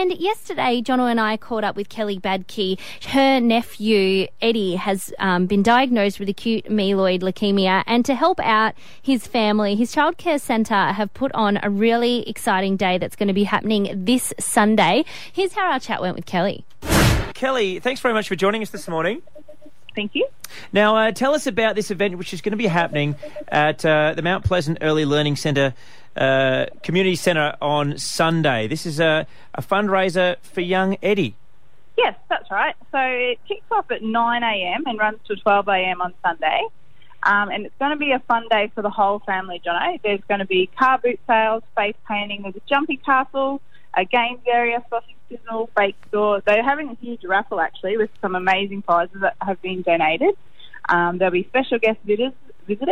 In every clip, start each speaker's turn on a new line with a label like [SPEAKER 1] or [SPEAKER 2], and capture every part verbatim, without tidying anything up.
[SPEAKER 1] And yesterday, Jono and I caught up with Kelly Badke. Her nephew, Eddie, has um, been diagnosed with acute myeloid leukemia, and to help out his family, his childcare centre have put on a really exciting day that's going to be happening this Sunday. Here's how our chat went with Kelly.
[SPEAKER 2] Kelly, thanks very much for joining us this morning.
[SPEAKER 3] Thank you.
[SPEAKER 2] Now, uh, tell us about this event, which is going to be happening at uh, the Mount Pleasant Early Learning Centre uh, Community Centre on Sunday. This is a, a fundraiser for young Eddie.
[SPEAKER 3] Yes, that's right. So it kicks off at nine a.m. and runs to twelve a.m. on Sunday. Um, and it's going to be a fun day for the whole family, Jono. There's going to be car boot sales, face painting, there's a jumpy castle, a games area, sausage sizzle, fake store. They're having a huge raffle, actually, with some amazing prizes that have been donated. Um, there'll be special guest visitors, visitors.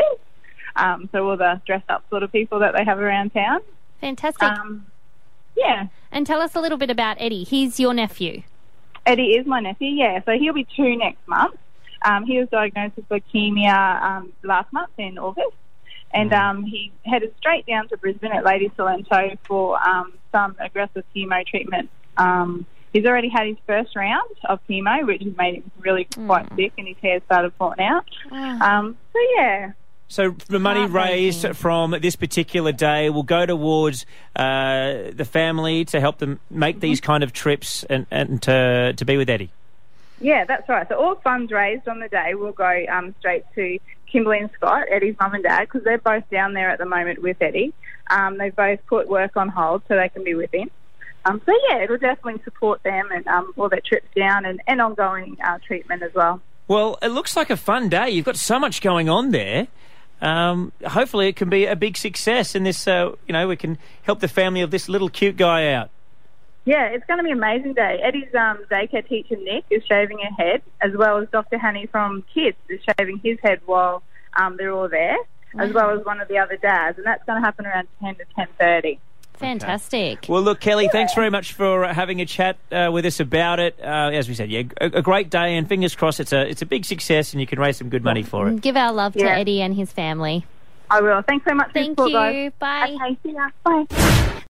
[SPEAKER 3] Um, so all the dressed-up sort of people that they have around town.
[SPEAKER 1] Fantastic.
[SPEAKER 3] Um, yeah.
[SPEAKER 1] And tell us a little bit about Eddie. He's your nephew.
[SPEAKER 3] Eddie is my nephew, yeah. So he'll be two next month. Um, he was diagnosed with leukemia um, last month in August. And um, he headed straight down to Brisbane at Lady Sorrento for um, some aggressive chemo treatment. Um, he's already had his first round of chemo, which has made him really quite mm. sick, and his hair started falling out. Mm. Um, so, yeah.
[SPEAKER 2] So the money raised from this particular day will go towards uh, the family to help them make these kind of trips and, and to, to be with Eddie?
[SPEAKER 3] Yeah, that's right. So all funds raised on the day will go um, straight to Kimberly and Scott, Eddie's mum and dad, because they're both down there at the moment with Eddie. Um, they've both put work on hold so they can be with him. Um, so, yeah, it'll definitely support them and um, all their trips down and, and ongoing uh, treatment as well.
[SPEAKER 2] Well, it looks like a fun day. You've got so much going on there. Um, hopefully it can be a big success, and this, uh, you know, we can help the family of this little cute guy out.
[SPEAKER 3] Yeah, it's going to be an amazing day. Eddie's um, daycare teacher, Nick, is shaving her head, as well as Doctor Hanny from Kids is shaving his head while um, they're all there, mm. as well as one of the other dads, and that's going to happen around ten to ten thirty.
[SPEAKER 1] Fantastic.
[SPEAKER 2] Okay. Well, look, Kelly, yeah. thanks very much for uh, having a chat uh, with us about it. Uh, as we said, yeah, a, a great day, and fingers crossed it's a it's a big success and you can raise some good money for it.
[SPEAKER 1] Give our love
[SPEAKER 3] yeah.
[SPEAKER 1] to Eddie and his family.
[SPEAKER 3] I will. Thanks so much.
[SPEAKER 1] Thank
[SPEAKER 3] for
[SPEAKER 1] you.
[SPEAKER 3] guys.
[SPEAKER 1] Bye.
[SPEAKER 3] Okay, see ya. Bye.